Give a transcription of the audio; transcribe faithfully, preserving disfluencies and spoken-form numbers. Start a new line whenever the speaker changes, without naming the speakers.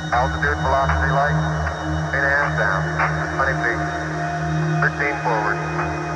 Altitude, velocity light, eight and a half down, twenty feet, thirteen forward.